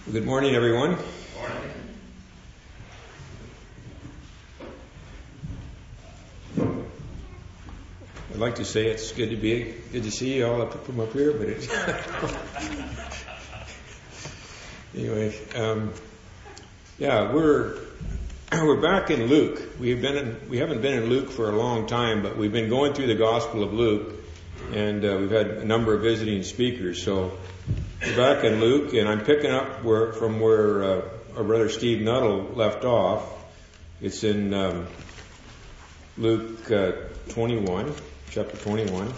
Good morning, everyone. Morning. I'd like to say it's good to see you all from up here, but it's anyway. We're back in Luke. We haven't been in Luke for a long time, but we've been going through the Gospel of Luke, and we've had a number of visiting speakers. So we're back in Luke, and I'm picking up from where our brother Steve Nuttall left off. It's in Luke 21, chapter 21.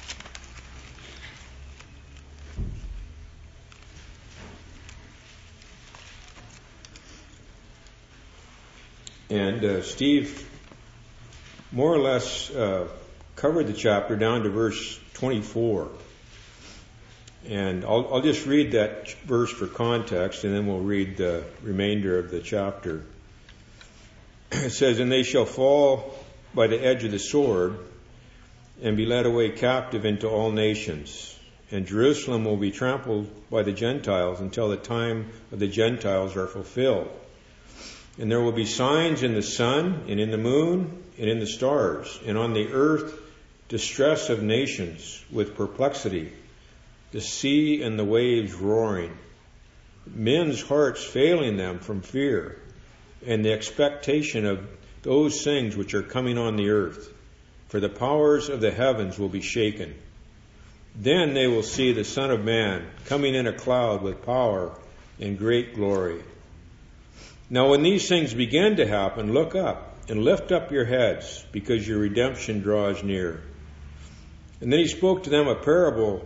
And Steve more or less covered the chapter down to verse 24. And I'll just read that verse for context, and then we'll read the remainder of the chapter. It says, "And they shall fall by the edge of the sword, and be led away captive into all nations. And Jerusalem will be trampled by the Gentiles until the time of the Gentiles are fulfilled. And there will be signs in the sun, and in the moon, and in the stars, and on the earth distress of nations with perplexity, the sea and the waves roaring, men's hearts failing them from fear, and the expectation of those things which are coming on the earth. For the powers of the heavens will be shaken. Then they will see the Son of Man coming in a cloud with power and great glory. Now when these things begin to happen, look up and lift up your heads, because your redemption draws near." And then he spoke to them a parable.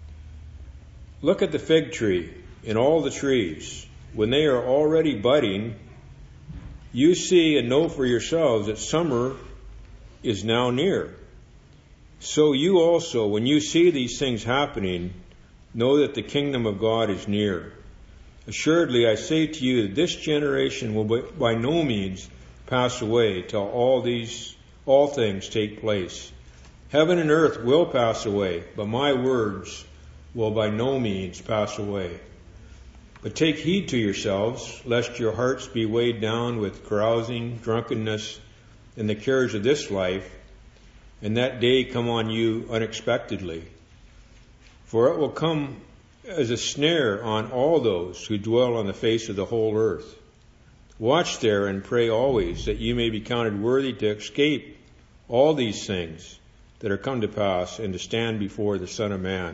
"Look at the fig tree and all the trees. When they are already budding, you see and know for yourselves that summer is now near. So you also, when you see these things happening, know that the kingdom of God is near. Assuredly, I say to you that this generation will by no means pass away till all things take place. Heaven and earth will pass away, but my words will by no means pass away. But take heed to yourselves, lest your hearts be weighed down with carousing, drunkenness, and the cares of this life, and that day come on you unexpectedly. For it will come as a snare on all those who dwell on the face of the whole earth. Watch there and pray always, that you may be counted worthy to escape all these things that are come to pass, and to stand before the Son of Man."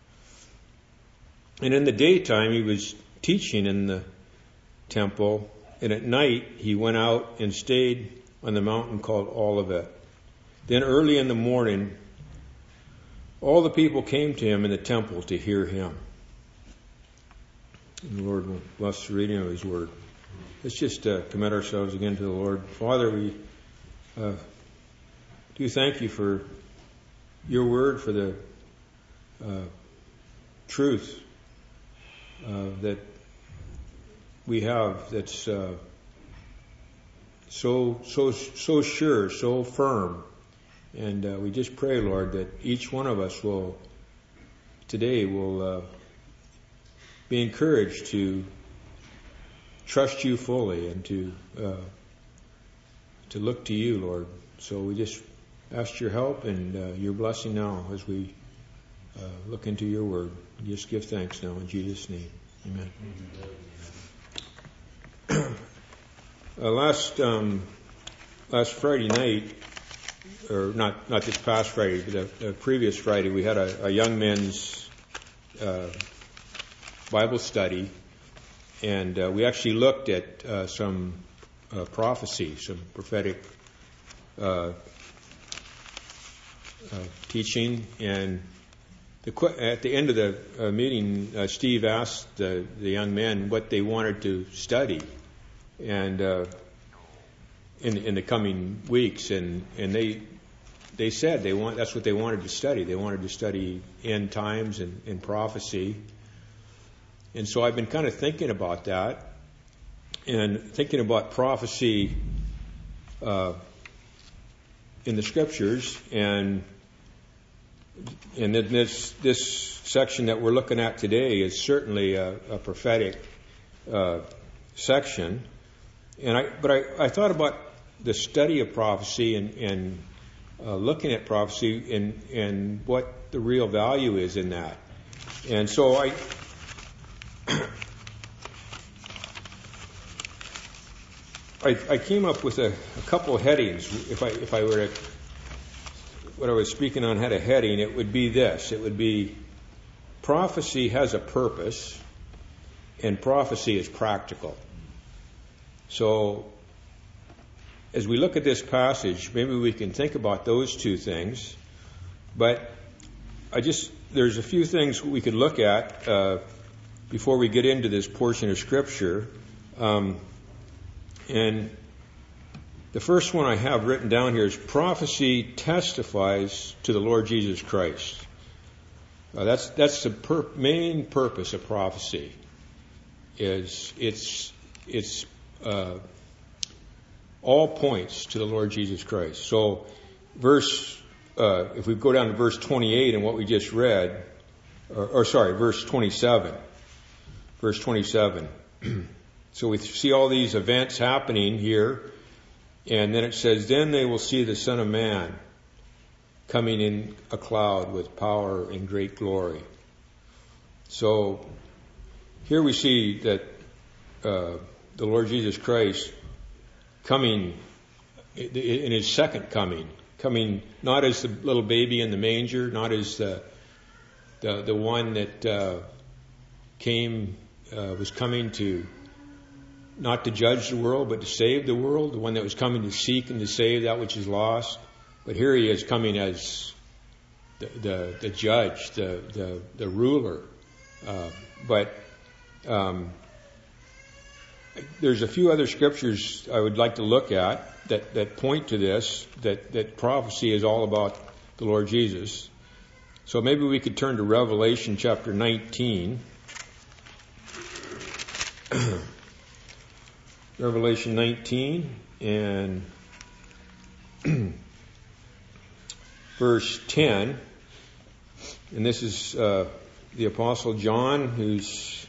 And in the daytime he was teaching in the temple, and at night he went out and stayed on the mountain called Olivet. Then early in the morning all the people came to him in the temple to hear him. And the Lord will bless the reading of his word. Let's just commit ourselves again to the Lord. Father, we do thank you for your word, for the truth that we have, that's so sure, so firm. And we just pray, Lord, that each one of us today will be encouraged to trust you fully, and to look to you, Lord. So we just ask your help and your blessing now as we look into your word. Just give thanks now in Jesus' name. Amen. Last Friday night, or not this past Friday, but the previous Friday, we had a young men's Bible study, and we actually looked at some prophecy, some prophetic teaching. And at the end of the meeting, Steve asked the young men what they wanted to study, and in the coming weeks, and they said that's what they wanted to study. They wanted to study end times and prophecy. And so I've been kind of thinking about that, and thinking about prophecy in the scriptures, and this section that we're looking at today is certainly a prophetic section. But I thought about the study of prophecy and looking at prophecy and what the real value is in that. And so I came up with a couple of headings. If I were to, what I was speaking on had a heading, it would be this. It would be prophecy has a purpose and prophecy is practical. So as we look at this passage, maybe we can think about those two things. But there's a few things we could look at before we get into this portion of Scripture. And the first one I have written down here is prophecy testifies to the Lord Jesus Christ. That's the main purpose of prophecy. It's all points to the Lord Jesus Christ. So if we go down to verse 28 and what we just read, verse 27. Verse 27. So we see all these events happening here, and then it says, then they will see the Son of Man coming in a cloud with power and great glory. So here we see that the Lord Jesus Christ coming in His second coming not as the little baby in the manger, not as the one that was coming to not to judge the world, but to save the world, the one that was coming to seek and to save that which is lost. But here He is coming as the judge, the ruler. But there's a few other scriptures I would like to look at that point to this, that prophecy is all about the Lord Jesus. So maybe we could turn to Revelation chapter 19. Revelation 19 and verse 10. And this is the Apostle John, who's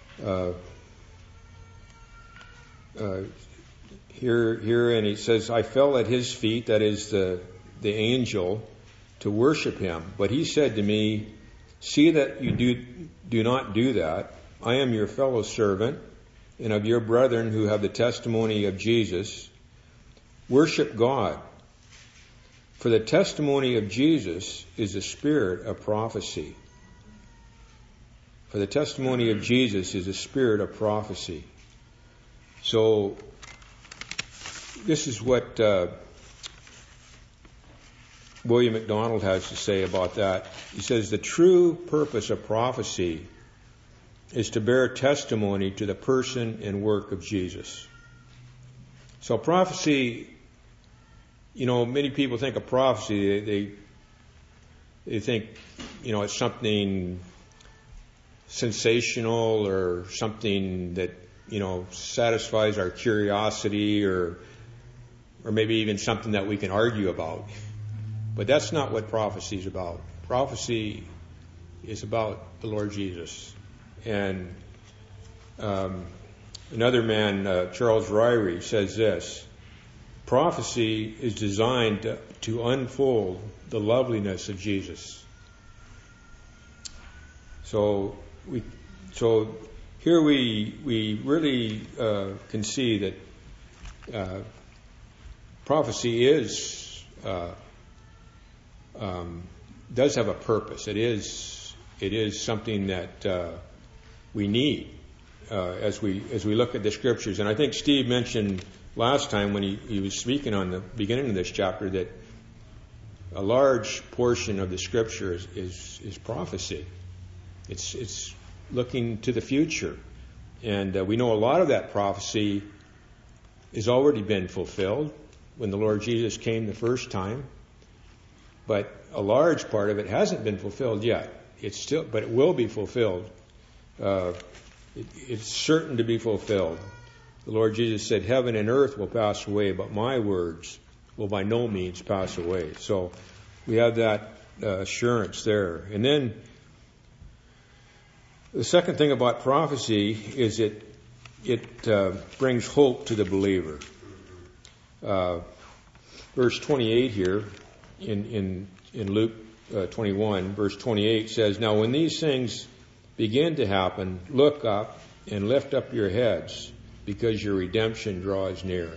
here, and he says, I fell at His feet, that is the angel, to worship Him. But He said to me, see that you do not do that. I am your fellow servant and of your brethren who have the testimony of Jesus. Worship God. For the testimony of Jesus is the spirit of prophecy. For the testimony of Jesus is the spirit of prophecy. So this is what William MacDonald has to say about that. He says, the true purpose of prophecy is to bear testimony to the person and work of Jesus. So prophecy, many people think of prophecy, they think, it's something sensational or something that, satisfies our curiosity or maybe even something that we can argue about. But that's not what prophecy is about. Prophecy is about the Lord Jesus. And another man, Charles Ryrie, says this: prophecy is designed to unfold the loveliness of Jesus. So here we really can see that prophecy does have a purpose. It is something that we need as we look at the Scriptures. And I think Steve mentioned last time when he was speaking on the beginning of this chapter that a large portion of the Scripture is prophecy. It's looking to the future. And we know a lot of that prophecy has already been fulfilled when the Lord Jesus came the first time. But a large part of it hasn't been fulfilled yet. But it will be fulfilled. It's certain to be fulfilled. The Lord Jesus said, heaven and earth will pass away, but my words will by no means pass away. So we have that assurance there. And then the second thing about prophecy is it brings hope to the believer. Verse 28 here in Luke 21, verse 28 says, "Now when these things begin to happen, look up and lift up your heads, because your redemption draws near."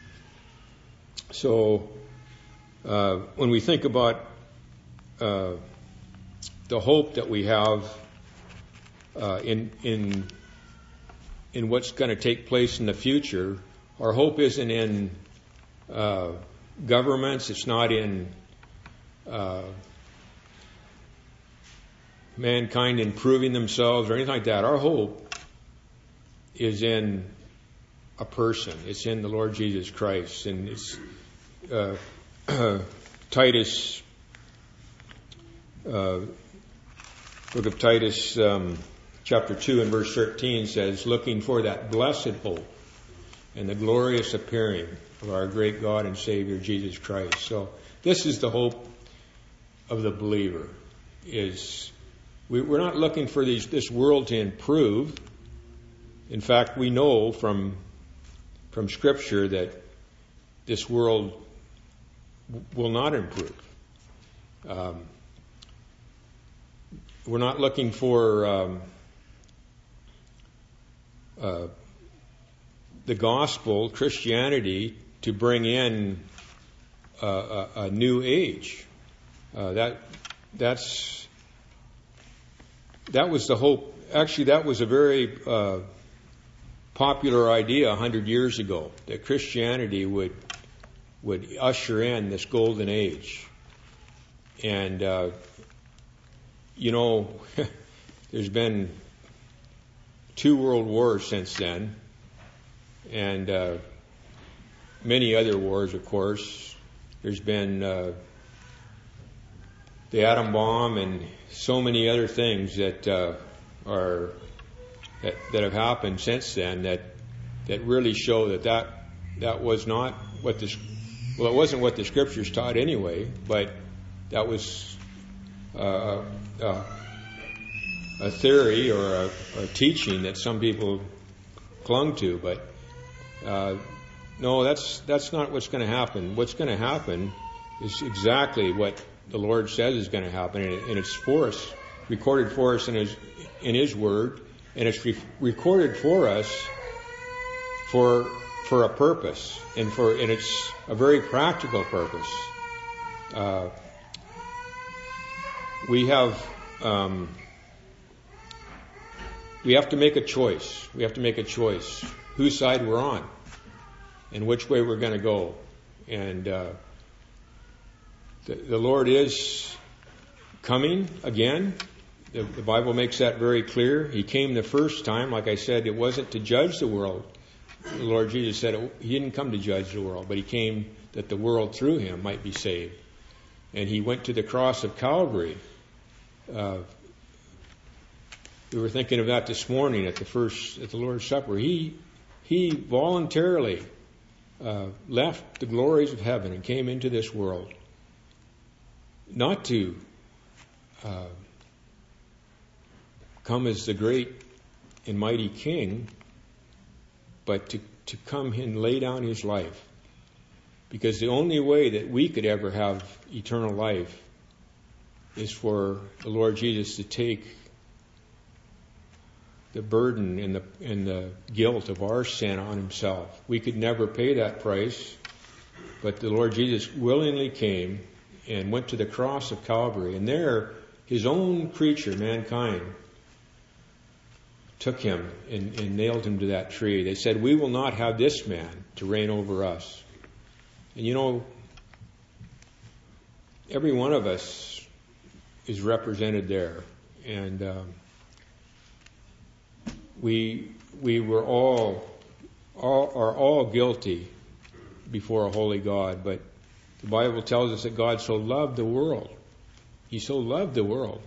So when we think about the hope that we have in what's going to take place in the future, our hope isn't in governments. It's not in mankind improving themselves or anything like that. Our hope is in a person. It's in the Lord Jesus Christ. And it's Titus, book of Titus, chapter 2 and verse 13 says, "Looking for that blessed hope and the glorious appearing of our great God and Savior Jesus Christ." So this is the hope of the believer. We're not looking for this world to improve. In fact, we know from Scripture that this world will not improve. We're not looking for the gospel, Christianity, to bring in a new age. That was the hope. Actually, that was a very popular idea 100 years ago, that Christianity would usher in this golden age. And there's been 2 world wars since then, and many other wars, of course. There's been the atom bomb and so many other things that have happened since then that really show that was not what it wasn't what the Scriptures taught anyway, but that was a theory or a teaching that some people clung to. But no, that's not what's going to happen. What's going to happen is exactly what the Lord says is going to happen, and it's for us, recorded for us in His Word, and it's recorded for us for a purpose, and it's a very practical purpose. We have to make a choice. We have to make a choice whose side we're on and which way we're going to go. And the Lord is coming again. The Bible makes that very clear. He came the first time. Like I said, it wasn't to judge the world. The Lord Jesus said He didn't come to judge the world, but He came that the world through Him might be saved. And He went to the cross of Calvary. We were thinking of that this morning at the Lord's Supper. He voluntarily left the glories of heaven and came into this world, not to come as the great and mighty King, but to come and lay down His life. Because the only way that we could ever have eternal life is for the Lord Jesus to take the burden and the guilt of our sin on Himself. We could never pay that price, but the Lord Jesus willingly came and went to the cross of Calvary, and there His own creature, mankind, took Him and nailed Him to that tree. They said, "We will not have this man to reign over us." And every one of us is represented there. And we were all guilty before a holy God. But the Bible tells us that God so loved the world. He so loved the world.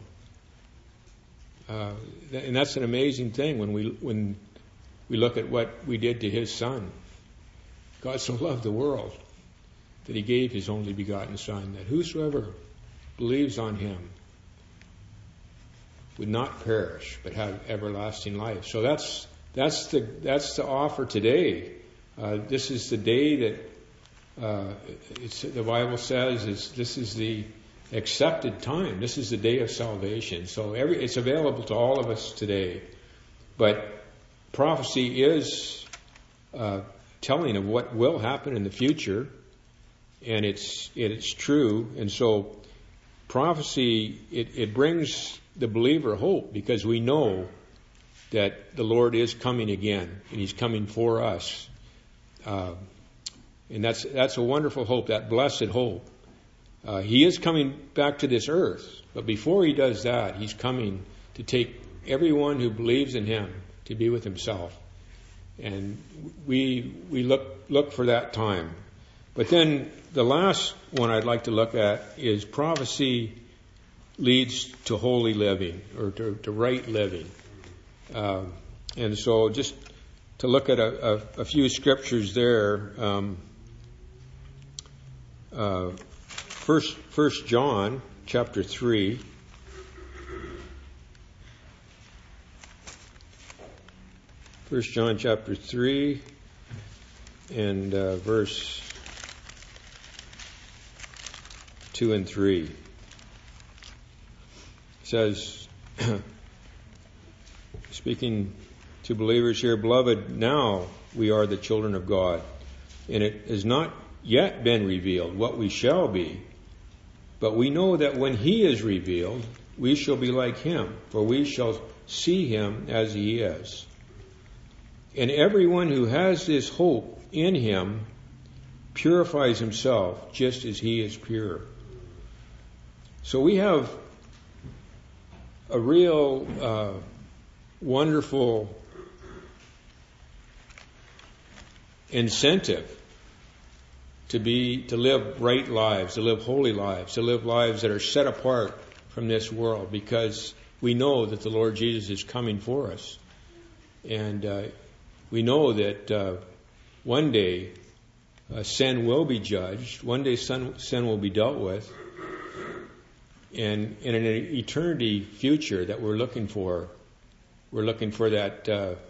And that's an amazing thing when we look at what we did to His Son. God so loved the world that He gave His only begotten Son, that whosoever believes on Him would not perish but have everlasting life. So that's that's the offer today. This is the day that the Bible says this is the accepted time. This is the day of salvation. So it's available to all of us today. But prophecy is telling of what will happen in the future, and it's true. And so prophecy it brings the believer hope, because we know that the Lord is coming again, and He's coming for us. And that's a wonderful hope, that blessed hope. He is coming back to this earth, but before He does that, He's coming to take everyone who believes in Him to be with Himself. And we look for that time. But then the last one I'd like to look at is prophecy leads to holy living, or to right living. And so just to look at a few scriptures there. First John chapter 3. First John chapter 3 and verse 2 and 3 says, speaking to believers here, "Beloved, now we are the children of God, and it has not yet been revealed what we shall be. But we know that when He is revealed, we shall be like Him, for we shall see Him as He is. And everyone who has this hope in Him purifies himself just as He is pure." So we have a real wonderful incentive to live right lives, to live holy lives, to live lives that are set apart from this world, because we know that the Lord Jesus is coming for us. And we know that one day sin will be judged. One day sin will be dealt with. And in an eternity future that we're looking for that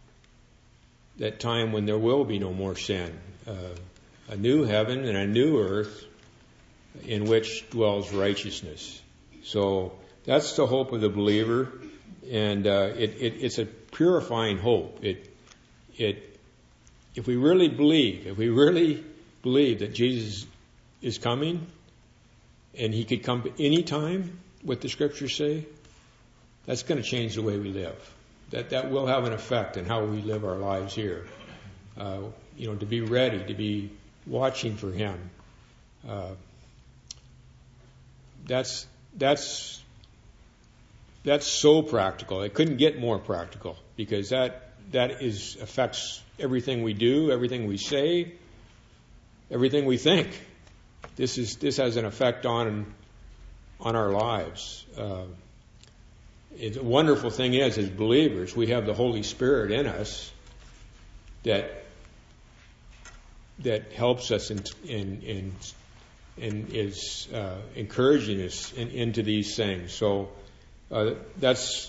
time when there will be no more sin. A new heaven and a new earth in which dwells righteousness. So that's the hope of the believer, and it's a purifying hope. If we really believe that Jesus is coming, and He could come any time, what the Scriptures say, that's going to change the way we live. That will have an effect on how we live our lives here. To be ready, to be watching for Him. That's so practical. It couldn't get more practical, because that affects everything we do, everything we say, everything we think. This has an effect on our lives. The wonderful thing is, as believers, we have the Holy Spirit in us that helps us and is encouraging us into these things. So this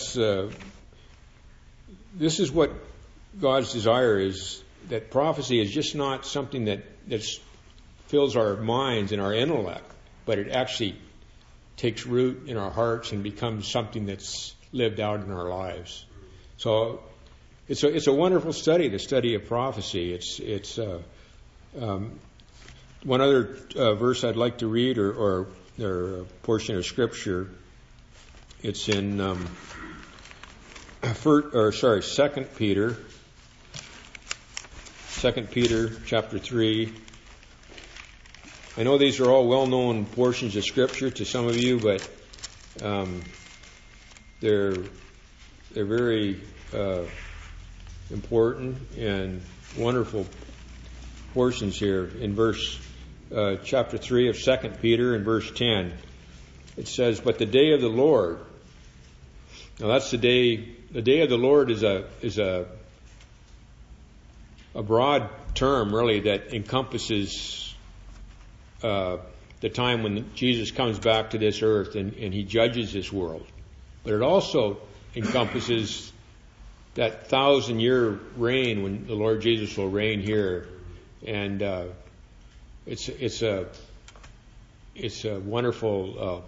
is what God's desire is. That prophecy is just not something that fills our minds and our intellect, but it actually takes root in our hearts and becomes something that's lived out in our lives. So it's a wonderful study, the study of prophecy. It's one other verse I'd like to read, or a portion of Scripture. It's in 2 Peter. 2 Peter chapter 3. I know these are all well-known portions of Scripture to some of you, but they're very important and wonderful portions here. In chapter 3 of 2 Peter, in verse 10, it says, "But the day of the Lord." Now that's the day. The day of the Lord is a broad term, really, that encompasses the time when Jesus comes back to this earth and He judges this world. But it also encompasses that 1,000-year reign when the Lord Jesus will reign here, and it's a wonderful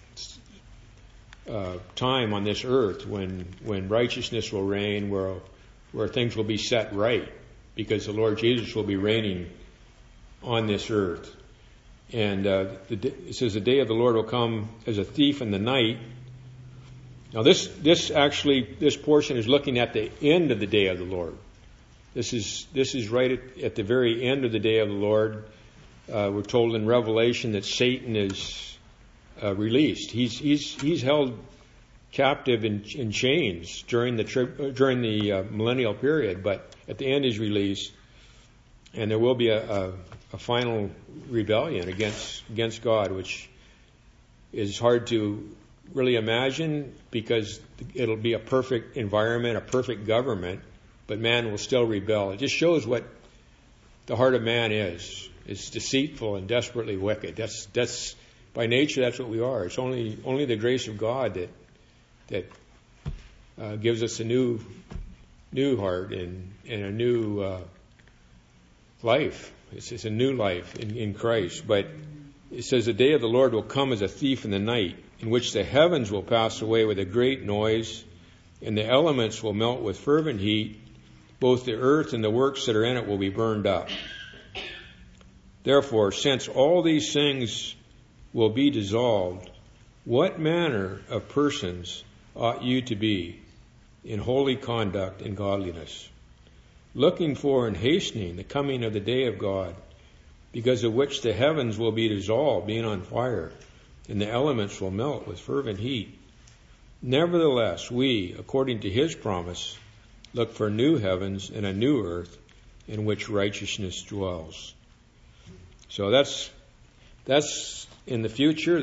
time on this earth when righteousness will reign, where things will be set right, because the Lord Jesus will be reigning on this earth. And it says the day of the Lord will come as a thief in the night. Now this portion is looking at the end of the day of the Lord. This is right at the very end of the day of the Lord. We're told in Revelation that Satan is released. He's held captive in chains during the millennial period, but at the end he's released, and there will be a final rebellion against God, which is hard to really imagine, because it'll be a perfect environment, a perfect government, but man will still rebel. It just shows what the heart of man is. It's deceitful and desperately wicked. That's by nature, that's what we are. It's only the grace of God that gives us a new heart and a new life. It's a new life in Christ. But it says the day of the Lord will come as a thief in the night, in which the heavens will pass away with a great noise, and the elements will melt with fervent heat. Both the earth and the works that are in it will be burned up. Therefore, since all these things will be dissolved, what manner of persons ought you to be in holy conduct and godliness, looking for and hastening the coming of the day of God, because of which the heavens will be dissolved, being on fire, and the elements will melt with fervent heat. Nevertheless, we, according to his promise, look for new heavens and a new earth in which righteousness dwells. So that's in the future.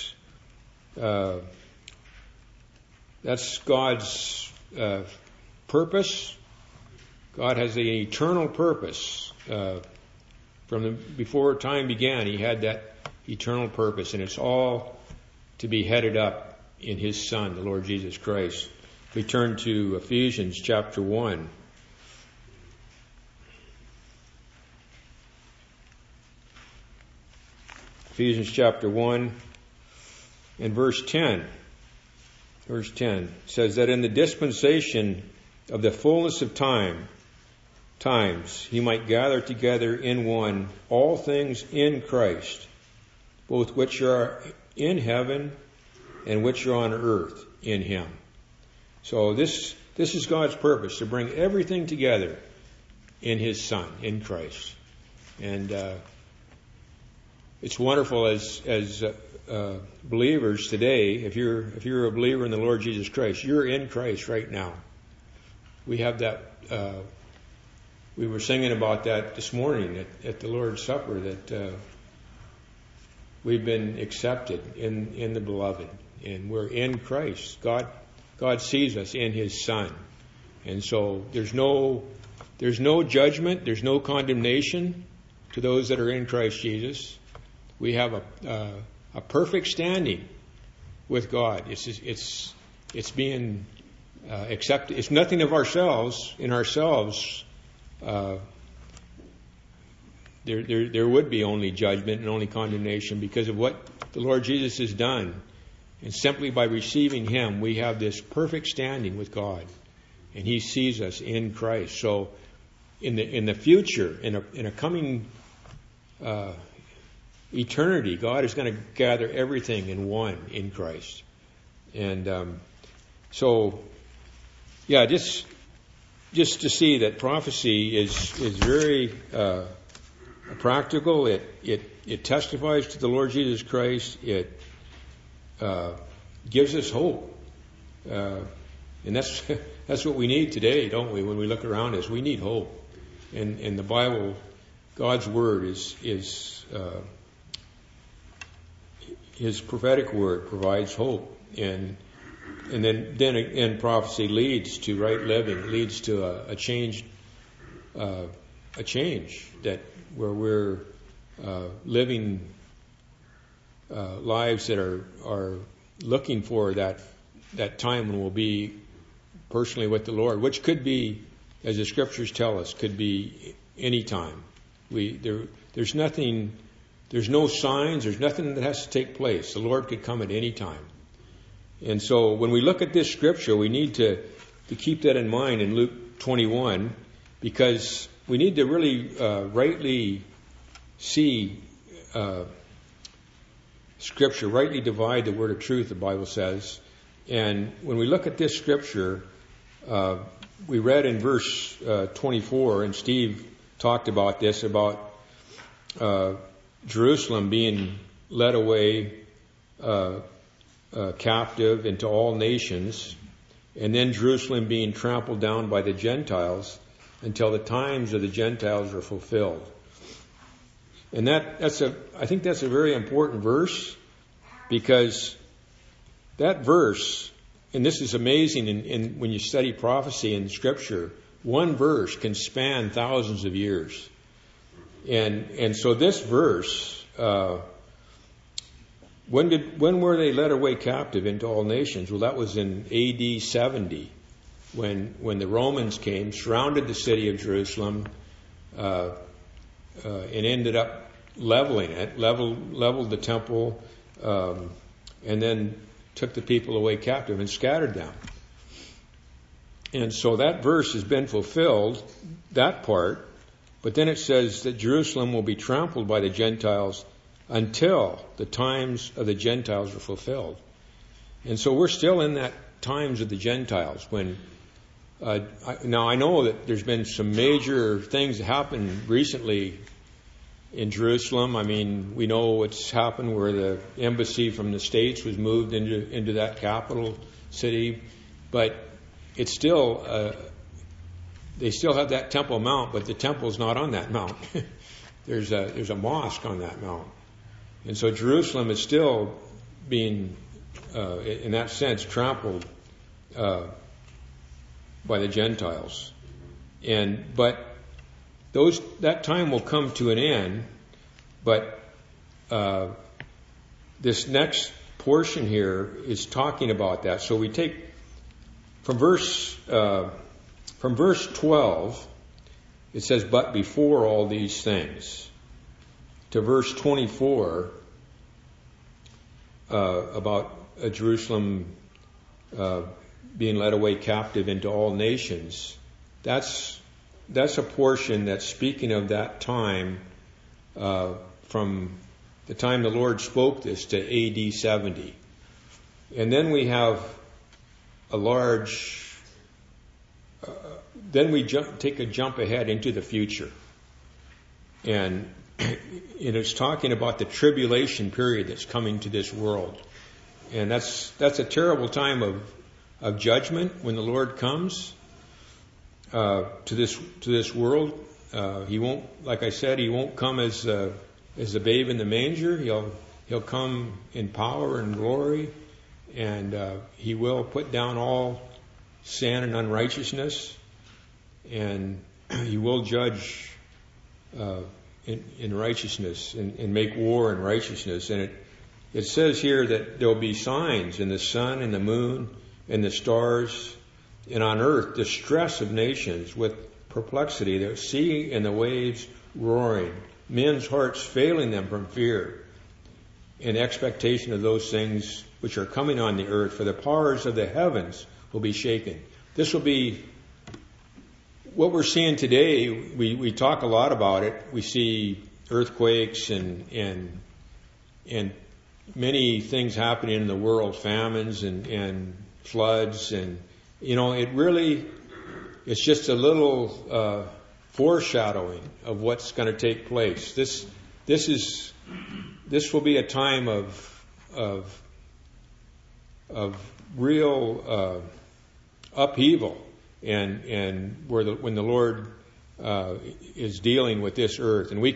That's God's purpose. God has an eternal purpose. Before time began, he had that eternal purpose, and it's all to be headed up in his Son, the Lord Jesus Christ. We turn to Ephesians chapter 1. Ephesians chapter 1 and verse 10. Verse 10 says that in the dispensation of the fullness of times, he might gather together in one all things in Christ, both which are in heaven and which are on earth in him. So this is God's purpose, to bring everything together in his Son, in Christ. And it's wonderful as believers today. If you're a believer in the Lord Jesus Christ, you're in Christ right now. We have that. We were singing about that this morning at the Lord's Supper, that we've been accepted in the Beloved, and we're in Christ. God sees us in his Son, and so there's no judgment, there's no condemnation to those that are in Christ Jesus. We have a perfect standing with God. It's being accepted. It's nothing of ourselves. In ourselves, there would be only judgment and only condemnation because of what the Lord Jesus has done. And simply by receiving him, we have this perfect standing with God, and he sees us in Christ. So in the future, in a coming eternity, God is going to gather everything in one in Christ. And just to see that prophecy is very practical. It testifies to the Lord Jesus Christ. It gives us hope, and that's what we need today, don't we? When we look around us, we need hope, and the Bible, God's word, is his prophetic word provides hope, and then prophecy leads to right living, leads to a change that where we're living lives that are looking for that time when we'll be personally with the Lord, which could be, as the Scriptures tell us, could be any time. There's nothing, there's no signs, there's nothing that has to take place. The Lord could come at any time. And so when we look at this Scripture, we need to keep that in mind in Luke 21, because we need to really rightly see Scripture, rightly divide the word of truth, the Bible says. And when we look at this Scripture, we read in verse 24, and Steve talked about this, about Jerusalem being led away captive into all nations, and then Jerusalem being trampled down by the Gentiles until the times of the Gentiles are fulfilled. And I think that's a very important verse, because that verse, and this is amazing in when you study prophecy in Scripture, one verse can span thousands of years. And so this verse, when were they led away captive into all nations? Well, that was in AD 70, when the Romans came, surrounded the city of Jerusalem, and ended up leveling it, leveled the temple, and then took the people away captive and scattered them. And so that verse has been fulfilled, that part, but then it says that Jerusalem will be trampled by the Gentiles until the times of the Gentiles are fulfilled. And so we're still in that times of the Gentiles when now I know that there's been some major things that happened recently in Jerusalem. I mean, we know what's happened where the embassy from the States was moved into that capital city, but it's still they still have that Temple Mount, but the temple's not on that mount. There's a mosque on that mount, and so Jerusalem is still being, in that sense, trampled by the Gentiles, but that time will come to an end. But this next portion here is talking about that. So we take from verse 12, it says, "But before all these things," to verse 24 about Jerusalem being led away captive into all nations. That's a portion that's speaking of that time, from the time the Lord spoke this to AD 70. And then we have a large, then we take a jump ahead into the future. And it's talking about the tribulation period that's coming to this world. And that's a terrible time of judgment when the Lord comes to this world. He won't, like I said, he won't come as a babe in the manger. He'll come in power and glory, and he will put down all sin and unrighteousness, and he will judge in righteousness and make war in righteousness. And it says here that there will be signs in the sun and the moon and the stars, and on earth distress of nations with perplexity, the sea and the waves roaring, men's hearts failing them from fear, in expectation of those things which are coming on the earth, for the powers of the heavens will be shaken. This will be what we're seeing today. We talk a lot about it. We see earthquakes and many things happening in the world, famines and floods, and it's just a little foreshadowing of what's going to take place. This will be a time of real upheaval, and when the Lord is dealing with this earth. And we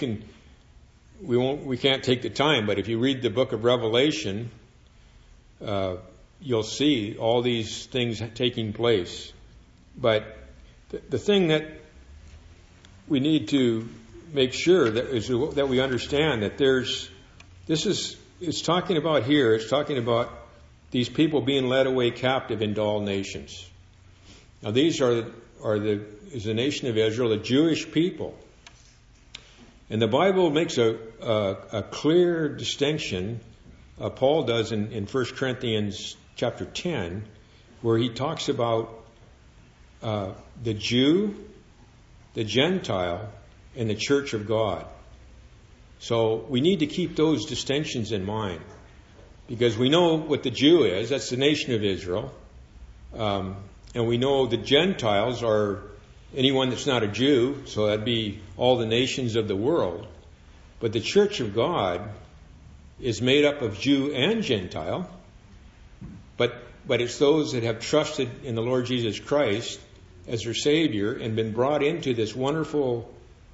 can't take the time, but if you read the book of Revelation, you'll see all these things taking place. But the thing that we need to make sure that we understand that it's talking about here, it's talking about these people being led away captive into all nations. Now these is the nation of Israel, the Jewish people. And the Bible makes a clear distinction, Paul does in 1 Corinthians chapter 10, where he talks about the Jew, the Gentile, and the church of God. So we need to keep those distinctions in mind, because we know what the Jew is. That's the nation of Israel. And we know the Gentiles are anyone that's not a Jew, so that'd be all the nations of the world. But the church of God is made up of Jew and Gentile, but it's those that have trusted in the Lord Jesus Christ as their Savior and been brought into this wonderful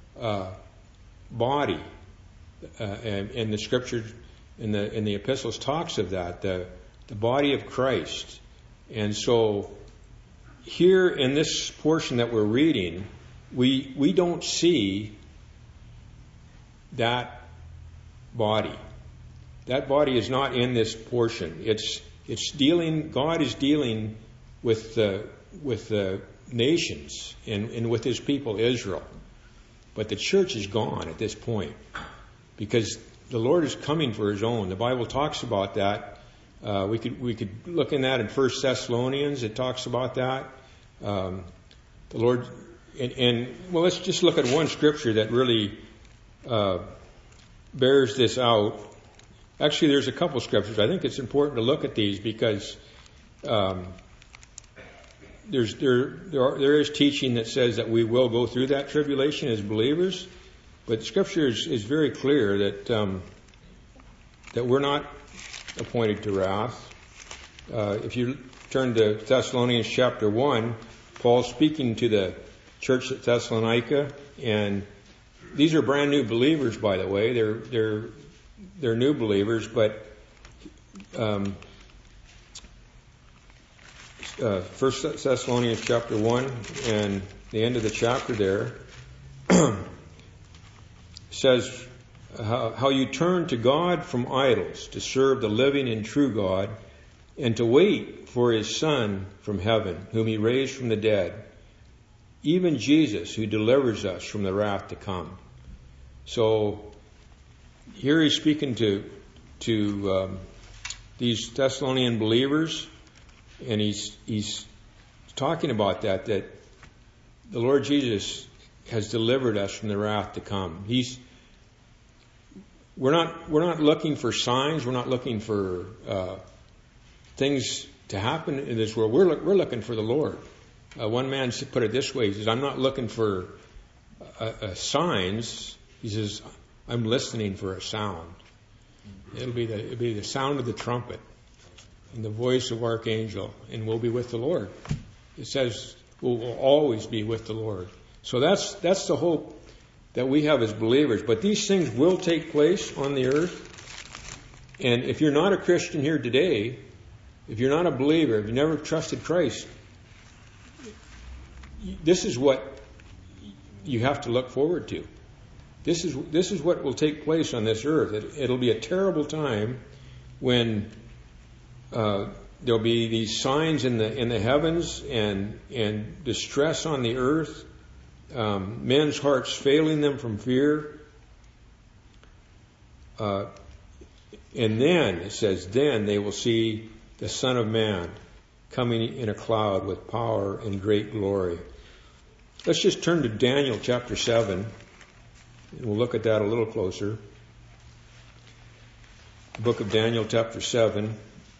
body. And the Scripture in the epistles talks of that, the body of Christ. And so here in this portion that we're reading, we don't see that body. That body is not in this portion. God is dealing with the nations and with His people Israel. But the church is gone at this point, because the Lord is coming for His own. The Bible talks about that. We could look in that in 1 Thessalonians. It talks about that. The Lord, well, let's just look at one scripture that really bears this out. Actually, there's a couple scriptures. I think it's important to look at these because there is teaching that says that we will go through that tribulation as believers, but Scripture is very clear that we're not appointed to wrath. If you turn to Thessalonians chapter 1, Paul's speaking to the church at Thessalonica, and these are brand new believers, by the way. They're new believers, but 1 Thessalonians chapter 1 and the end of the chapter there says how you turn to God from idols to serve the living and true God, and to wait for His Son from heaven, whom He raised from the dead, even Jesus, who delivers us from the wrath to come. So here he's speaking to these Thessalonian believers, and he's talking about that the Lord Jesus has delivered us from the wrath to come. We're not looking for signs. We're not looking for things to happen in this world. We're looking for the Lord. One man put it this way. He says, "I'm not looking for signs." He says, "I'm listening for a sound. It'll be the sound of the trumpet and the voice of archangel, and we'll be with the Lord." It says we'll always be with the Lord. So that's the hope that we have as believers. But these things will take place on the earth. And if you're not a Christian here today, if you're not a believer, if you never trusted Christ, this is what you have to look forward to. This is what will take place on this earth. It'll be a terrible time when there'll be these signs in the heavens and distress on the earth. Men's hearts failing them from fear. And then, it says, then they will see the Son of Man coming in a cloud with power and great glory. Let's just turn to Daniel chapter 7, and we'll look at that a little closer. The book of Daniel chapter 7.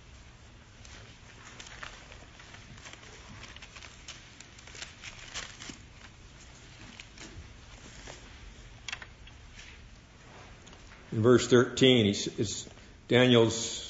In verse 13, Daniel's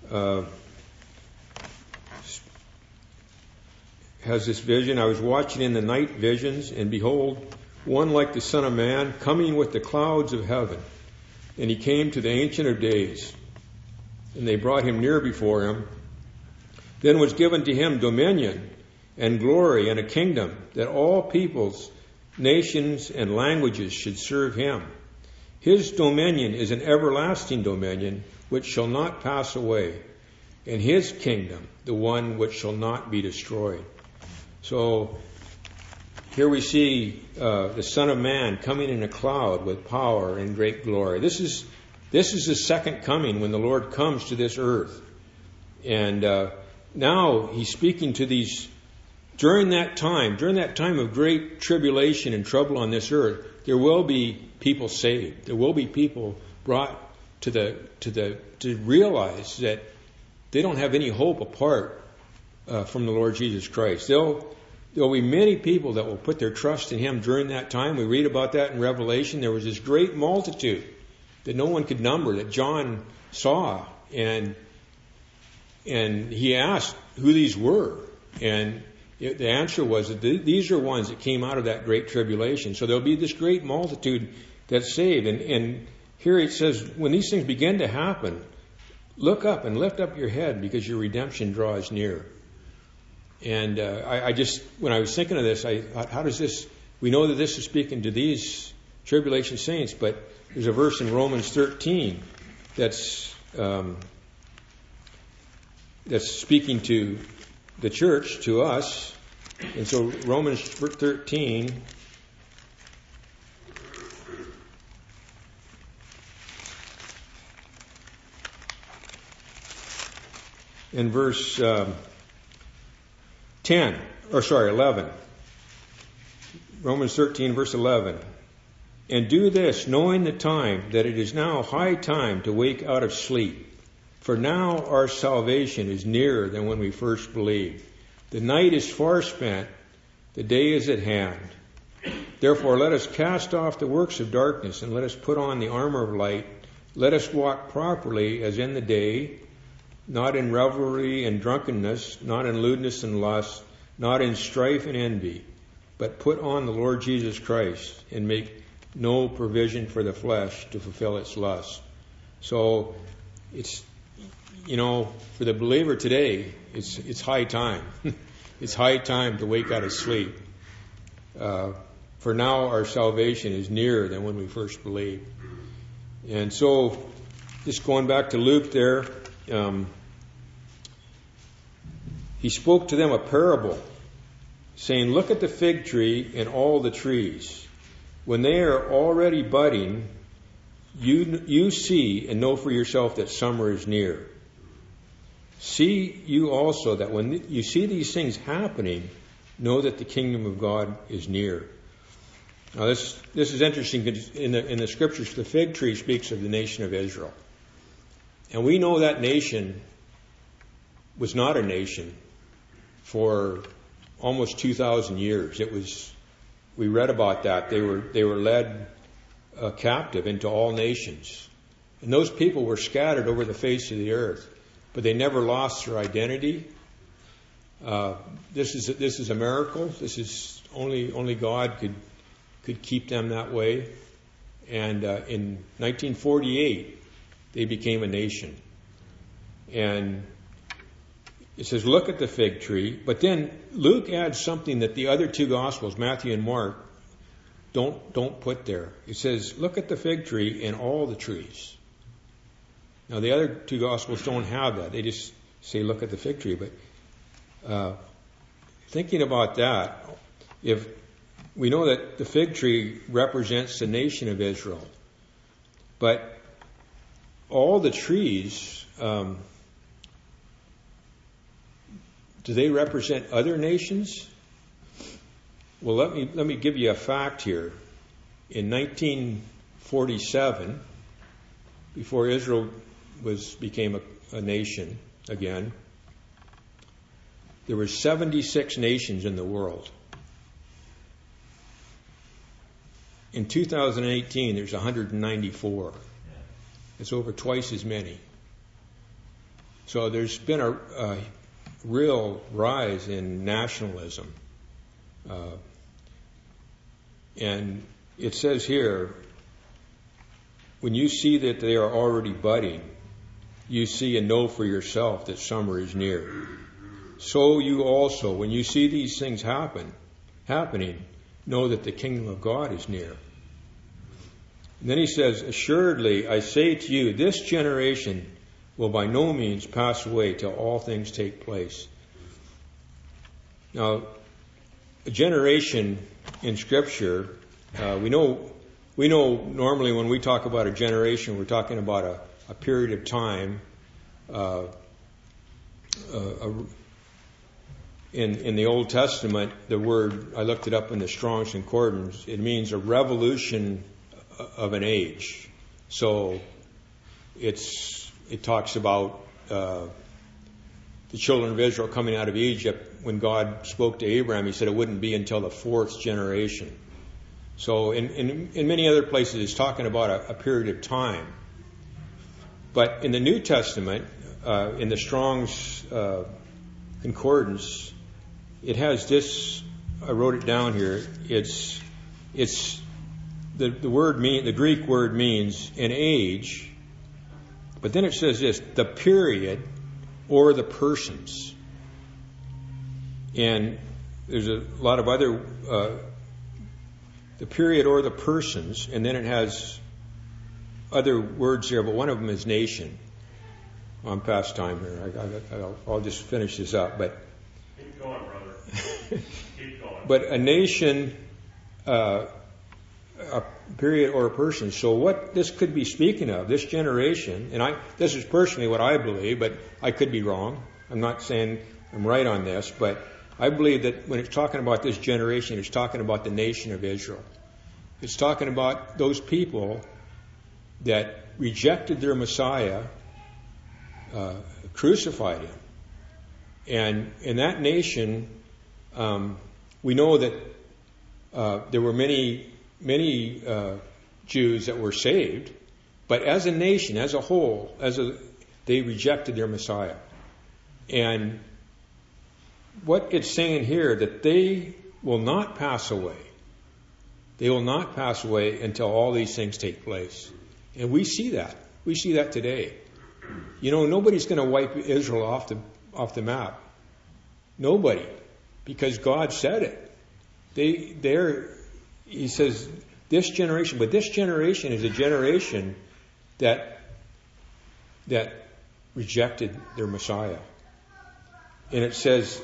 has this vision. I was watching in the night visions, and behold, one like the Son of Man coming with the clouds of heaven. And he came to the Ancient of Days, and they brought him near before him. Then was given to him dominion and glory and a kingdom, that all peoples, nations, and languages should serve him. His dominion is an everlasting dominion which shall not pass away, and his kingdom the one which shall not be destroyed. So here we see the Son of Man coming in a cloud with power and great glory. This is the second coming, when the Lord comes to this earth. And now He's speaking to these, during that time of great tribulation and trouble on this earth, there will be people saved. There will be people brought to realize that they don't have any hope apart from the Lord Jesus Christ. There'll be many people that will put their trust in Him during that time. We read about that in Revelation. There was this great multitude that no one could number that John saw, and he asked who these were, and the answer was that these are ones that came out of that great tribulation. So there'll be this great multitude that's saved. And here it says, when these things begin to happen, look up and lift up your head, because your redemption draws near. And I just, when I was thinking of this, I thought, how does this, we know that this is speaking to these tribulation saints, but there's a verse in Romans 13 that's speaking to the church, to us. And so Romans 13, in verse 11. Romans 13, verse 11. And do this, knowing the time, that it is now high time to wake out of sleep. For now our salvation is nearer than when we first believed. The night is far spent, the day is at hand. Therefore let us cast off the works of darkness, and let us put on the armor of light. Let us walk properly as in the day, not in revelry and drunkenness, not in lewdness and lust, not in strife and envy, but put on the Lord Jesus Christ, and make no provision for the flesh to fulfill its lust. So it's, for the believer today, it's high time. It's high time to wake out of sleep. For now our salvation is nearer than when we first believed. And so, just going back to Luke there, he spoke to them a parable, saying, look at the fig tree and all the trees. When they are already budding, you see and know for yourself that summer is near. See you also that when you see these things happening, know that the kingdom of God is near. Now this is interesting, because in the scriptures, the fig tree speaks of the nation of Israel. And we know that nation was not a nation for almost 2,000 years. We read about that. They were led captive into all nations. And those people were scattered over the face of the earth, but they never lost their identity. This is a miracle. This is only God could keep them that way. And in 1948, they became a nation. And it says, look at the fig tree. But then Luke adds something that the other two Gospels, Matthew and Mark, don't put there. It says, look at the fig tree and all the trees. Now the other two Gospels don't have that. They just say, look at the fig tree. But thinking about that, if we know that the fig tree represents the nation of Israel, but all the trees, do they represent other nations? Well, let me give you a fact here. In 1947, before Israel became a nation again, there were 76 nations in the world. In 2018, there's 194. It's over twice as many. So there's been a real rise in nationalism. And it says here, when you see that they are already budding, you see and know for yourself that summer is near. So you also, when you see these things happening, know that the kingdom of God is near. And then he says, assuredly, I say to you, this generation will by no means pass away till all things take place. Now, a generation in Scripture, we know normally when we talk about a generation, we're talking about a period of time. In the Old Testament, the word, I looked it up in the Strong's Concordance, it means a revolution of an age. So it talks about the children of Israel coming out of Egypt. When God spoke to Abraham, he said it wouldn't be until the fourth generation. So in many other places, it's talking about a period of time. But in the New Testament, in the Strong's Concordance, it has this. I wrote it down here. It's the Greek word means an age, but then it says this: the period or the persons. And there's a lot of other the period or the persons, and then it has other words here, but one of them is nation. I'm past time here. I'll just finish this up. But keep going, brother. Keep going. But a nation, a period or a person. So what this could be speaking of, this generation, and this is personally what I believe, but I could be wrong. I'm not saying I'm right on this, but I believe that when it's talking about this generation, it's talking about the nation of Israel. It's talking about those people that rejected their Messiah, crucified him. And in that nation, we know that there were many Jews that were saved, but as a nation, as a whole, they rejected their Messiah. And what it's saying here, that they will not pass away. They will not pass away until all these things take place. And we see that. We see that today. You know, nobody's going to wipe Israel off the map. Nobody. Because God said it. He says, this generation, but this generation is a generation that rejected their Messiah. And it says,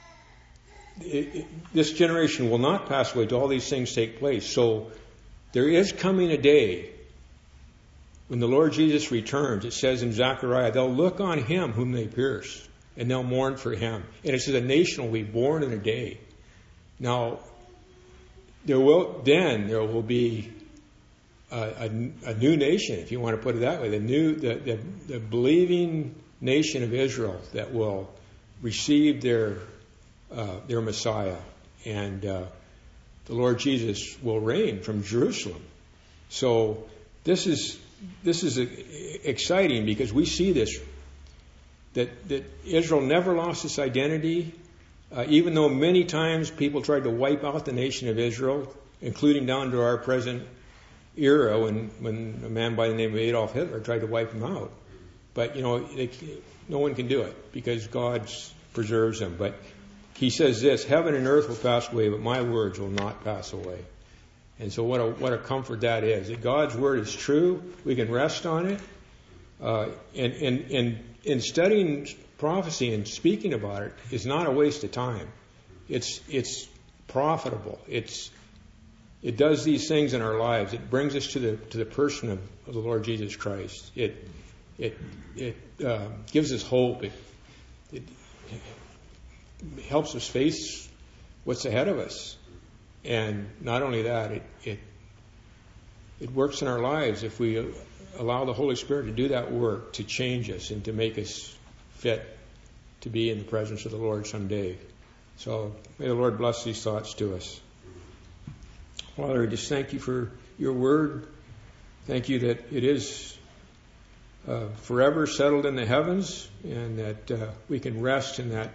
this generation will not pass away till all these things take place. So there is coming a day when the Lord Jesus returns. It says in Zechariah, they'll look on him whom they pierced, and they'll mourn for him. And it says a nation will be born in a day. Now, there will be a new nation, if you want to put it that way, the believing nation of Israel that will receive their Messiah, and the Lord Jesus will reign from Jerusalem. So this is exciting, because we see this, that Israel never lost its identity, even though many times people tried to wipe out the nation of Israel, including down to our present era when a man by the name of Adolf Hitler tried to wipe them out. But, no one can do it because God preserves them. But he says this: heaven and earth will pass away, but my words will not pass away. And so what a comfort that is. That God's word is true. We can rest on it. And in studying prophecy and speaking about it is not a waste of time. It's profitable. It does these things in our lives. It brings us to the person of the Lord Jesus Christ. It gives us hope. It helps us face what's ahead of us. And not only that, it works in our lives if we allow the Holy Spirit to do that work, to change us and to make us fit to be in the presence of the Lord someday. So may the Lord bless these thoughts to us. Father, I just thank you for your word. Thank you that it is forever settled in the heavens, and that we can rest in that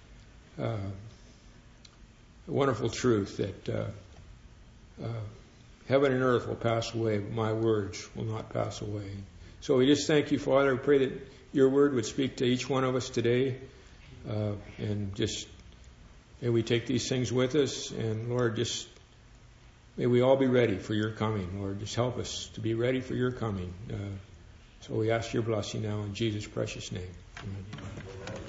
wonderful truth that heaven and earth will pass away, but my words will not pass away. So we just thank you, Father. We pray that your word would speak to each one of us today, and just may we take these things with us, and Lord, just may we all be ready for your coming. Lord, just help us to be ready for your coming. So we ask your blessing now in Jesus' precious name. Amen.